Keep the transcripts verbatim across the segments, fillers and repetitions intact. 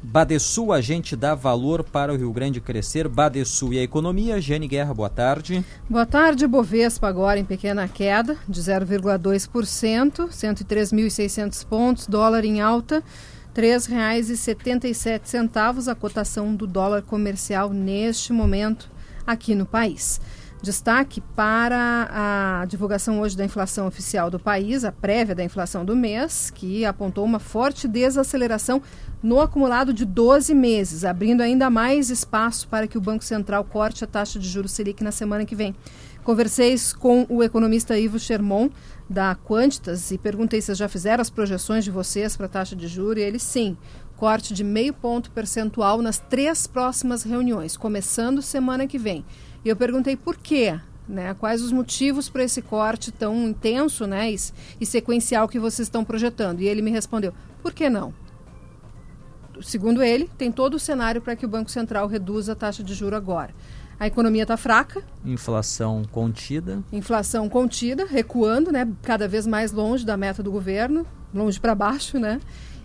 Badesul, a gente dá valor para o Rio Grande crescer. Badesul e a economia. Jane Guerra, boa tarde. Boa tarde. Bovespa agora em pequena queda de zero vírgula dois por cento, cento e três mil e seiscentos pontos. Dólar em alta, três reais e setenta e sete centavos, a cotação do dólar comercial neste momento aqui no país. Destaque para a divulgação hoje da inflação oficial do país, a prévia da inflação do mês, que apontou uma forte desaceleração no acumulado de doze meses, abrindo ainda mais espaço para que o Banco Central corte a taxa de juros Selic na semana que vem. Conversei com o economista Ivo Sherman, da Quantitas, e perguntei se já fizeram as projeções de vocês para a taxa de juros, e ele sim, corte de meio ponto percentual nas três próximas reuniões, começando semana que vem. E eu perguntei por quê, né? Quais os motivos para esse corte tão intenso, né, e, e sequencial que vocês estão projetando. E ele me respondeu, por que não? Segundo ele, tem todo o cenário para que o Banco Central reduza a taxa de juros agora. A economia está fraca. Inflação contida. Inflação contida, recuando, né, cada vez mais longe da meta do governo, longe para baixo, né?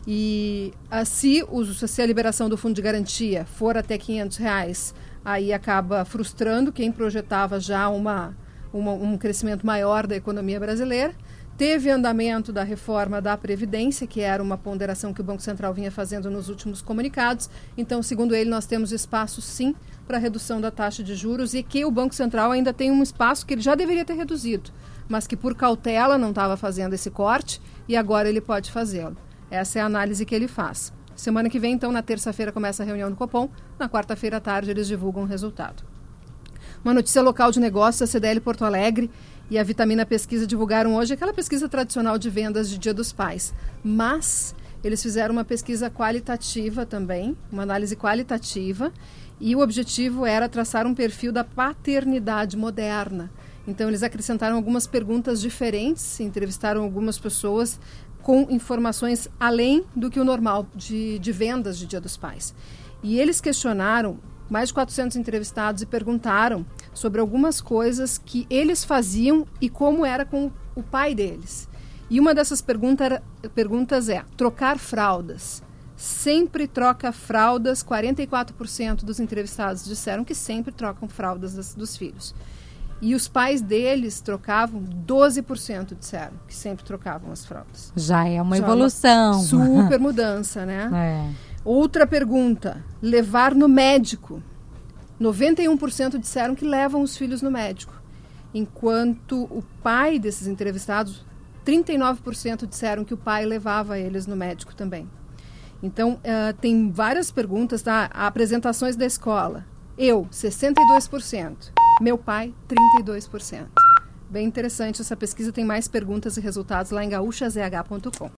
E a, se, o, se a liberação do fundo de garantia for até quinhentos reais, aí acaba frustrando quem projetava já uma, uma, um crescimento maior da economia brasileira. Teve andamento da reforma da Previdência, que era uma ponderação que o Banco Central vinha fazendo nos últimos comunicados. Então, segundo ele, nós temos espaço, sim, para a redução da taxa de juros e que o Banco Central ainda tem um espaço que ele já deveria ter reduzido, mas que por cautela não estava fazendo esse corte e agora ele pode fazê-lo. Essa é a análise que ele faz. Semana que vem, então, na terça-feira começa a reunião no Copom, na quarta-feira à tarde eles divulgam o resultado. Uma notícia local de negócios, a C D L Porto Alegre e a Vitamina Pesquisa divulgaram hoje aquela pesquisa tradicional de vendas de Dia dos Pais. Mas eles fizeram uma pesquisa qualitativa também, uma análise qualitativa, e o objetivo era traçar um perfil da paternidade moderna. Então eles acrescentaram algumas perguntas diferentes, entrevistaram algumas pessoas com informações além do que o normal de, de vendas de Dia dos Pais. E eles questionaram mais de quatrocentos entrevistados e perguntaram sobre algumas coisas que eles faziam e como era com o pai deles. E uma dessas pergunta era, perguntas é, trocar fraldas. Sempre troca fraldas, quarenta e quatro por cento dos entrevistados disseram que sempre trocam fraldas das, dos filhos. E os pais deles trocavam, doze por cento disseram que sempre trocavam as fraldas. Já é uma Já evolução. Uma super mudança, né? É. Outra pergunta, levar no médico. noventa e um por cento disseram que levam os filhos no médico. Enquanto o pai desses entrevistados, trinta e nove por cento disseram que o pai levava eles no médico também. Então, uh, tem várias perguntas, tá? Apresentações da escola. Eu, sessenta e dois por cento. Meu pai, trinta e dois por cento. Bem interessante essa pesquisa, tem mais perguntas e resultados lá em gaúcha z h ponto com.